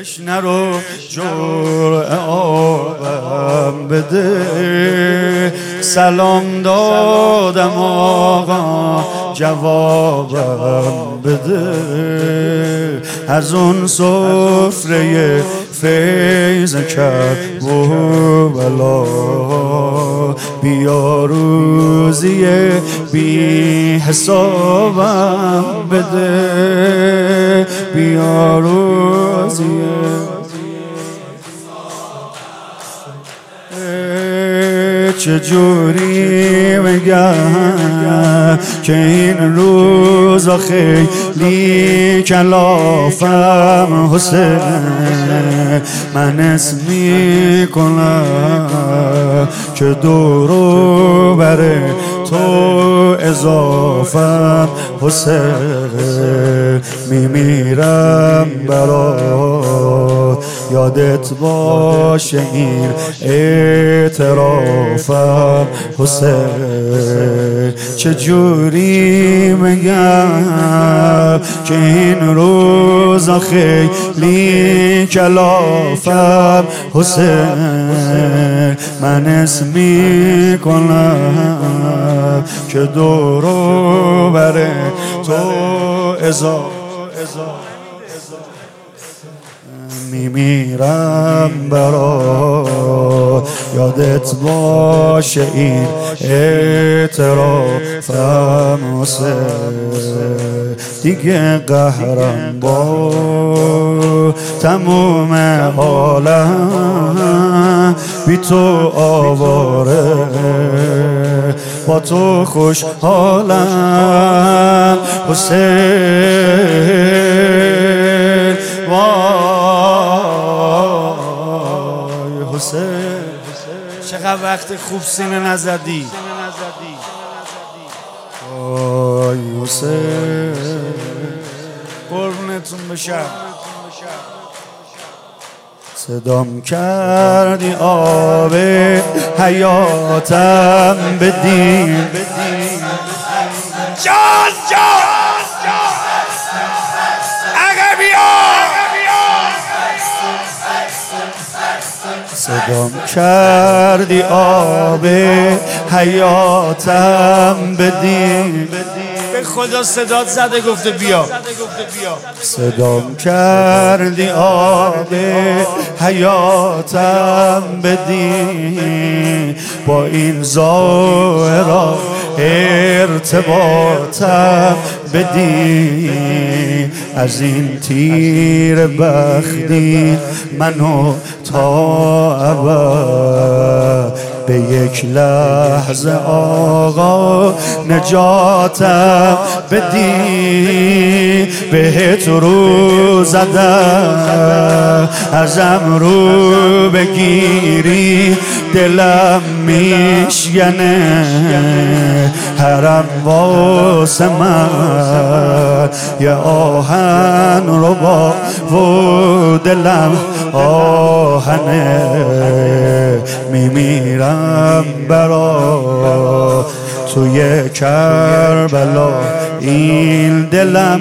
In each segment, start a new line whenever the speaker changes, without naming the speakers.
نرو جرعه آبم بده. سلام دادم آقا جوابم بده. از اون سفره فیض کربلا بیا روزی بی حسابم بده. بیا روزی چجوری بگم که این روزا خیلی کلافم حسین. من اسم میکنم که دورو بر تو اضافم حسین. میمیرم برات یادت باشه این اعترافم حسین. چجوری بگم که این روزا خیلی کلافم حسین. من اسم میکنم که دورو بر تو میمیرم برات یادت باشه این اعترافم حسین. دیگه قهرم با تموم عالم بی تو آواره با تو خوشحالم حسین. وای حسین چقدر وقت خوب سینه نزدی. وای حسین قربونتون بشم. صدام کردی آب حیاتم بدین. جان صدام کردی آب حیاتم بدین. به خدا صدات زده گفته بیا. صدام کردی آب حیاتم بدین. با این ظاهرا ارتباطم بدین. از این تیر بختی منو تا ابد به یک لحظه آقا نجاتم بدی. بهت رو زدم ازم رو بگیری دلم میشکنه. حرم واسه من یه آهن رو با و دلم آهنه. میمیرم برا توی کربلا این دلم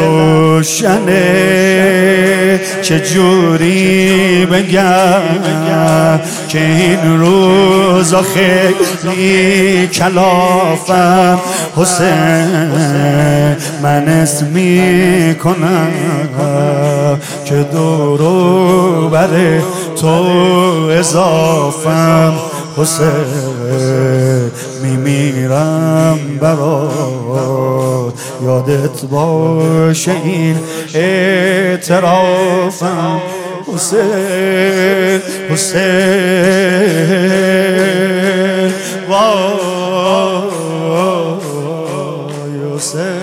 روشنه. چجوری بگم که این روزا خیلی کلافم حسین. من اسم میکنم که دورو بر تو اضافم حسین. میمیرم برات یادت باشه این اعترافم حسین. وای حسین.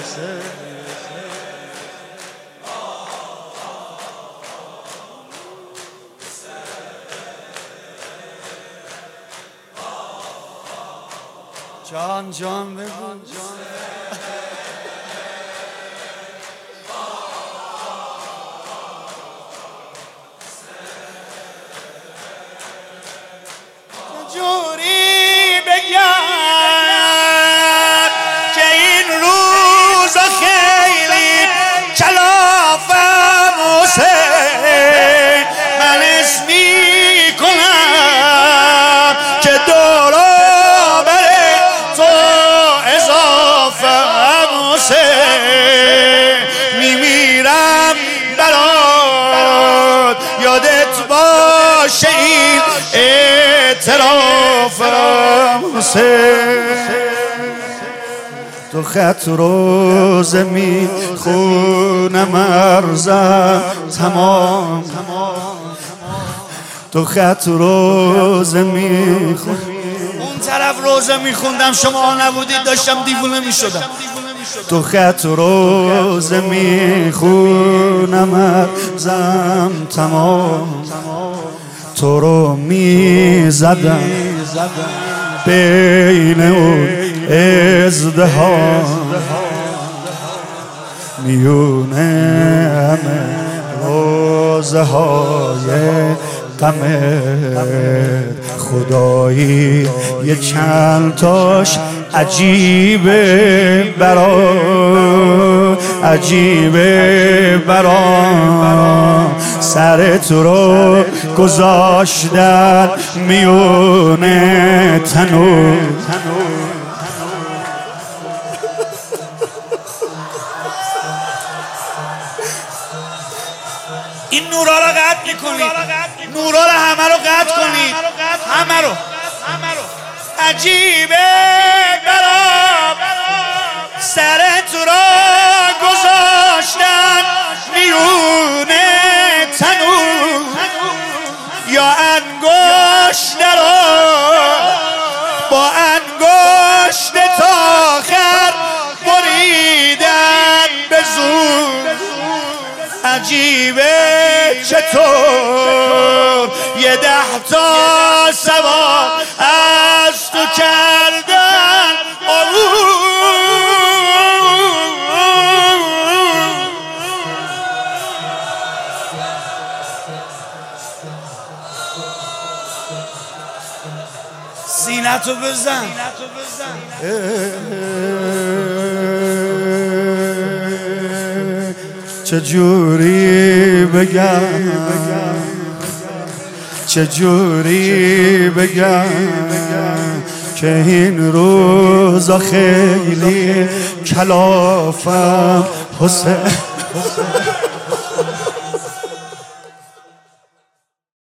جان بگو. جوری بگم که این روزا خیلی کلافم حسین. باشه این اعترافم حسین. تو خط روز میخونم ارزم تمام، تو خط روز میخونم. اون طرف روزه میخوندم شما نبودید داشتم دیوونه میشدم. تو خط روز میخونم ارزم تمام، تو رو میزدم بین اون ازدهام، میونه همه روزه های غمت. خدایی یه چند تاش عجیبه برام، عجیبه برام. سر تو رو گذاشتن میونه تنور، این نورا رو قطع میکنید، نورا رو همه رو قطع کنید، همه رو. عجیبه برام سر تو را گذاشتن میونه تنور، یا انگشت را با انگشت تا آخر بریدن به زور. عجیبه چطور یه 10 تا سوار از تو کردن. سینتو بزن چجوری بگم، چجوری بگم که این روزا خیلی کلافم حسین.